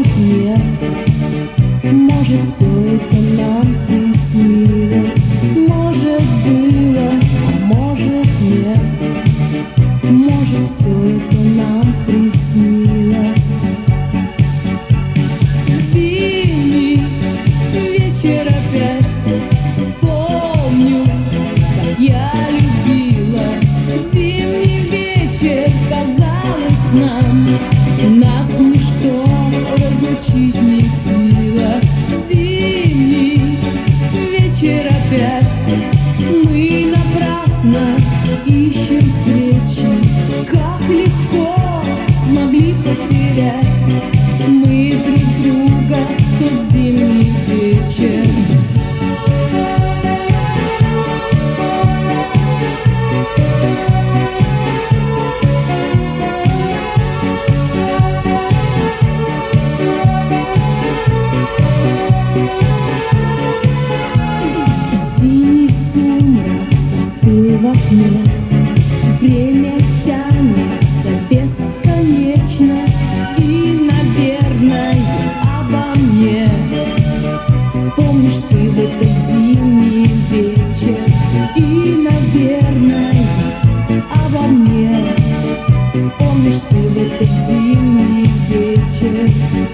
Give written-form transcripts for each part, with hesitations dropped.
может нет, может все это нам приснилось, может было, а может нет, может все это нам приснилось. Зимний вечер опять вспомню, как я любила. Зимний вечер, казалось нам, нас ничто разлучить не в силах. Зимний вечер опять, мы напрасно ищем встречи. Как легко смогли потерять мы друг друга в тот зимний вечер. В окне время тянется бесконечно, и, наверное, обо мне вспомнишь ты в этот зимний вечер. И, наверное, обо мне вспомнишь ты в этот зимний вечер.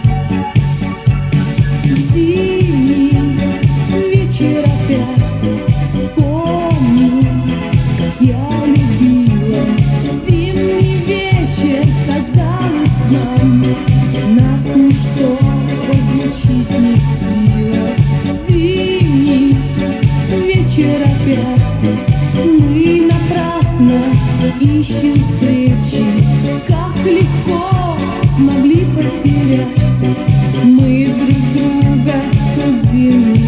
Зимний вечер опять вспомню, я любила. Зимний вечер, казалось нам, нас ничто разлучить не в силах. Зимний вечер опять, мы напрасно ищем встречи. Как легко смогли потерять мы друг друга в тот зимний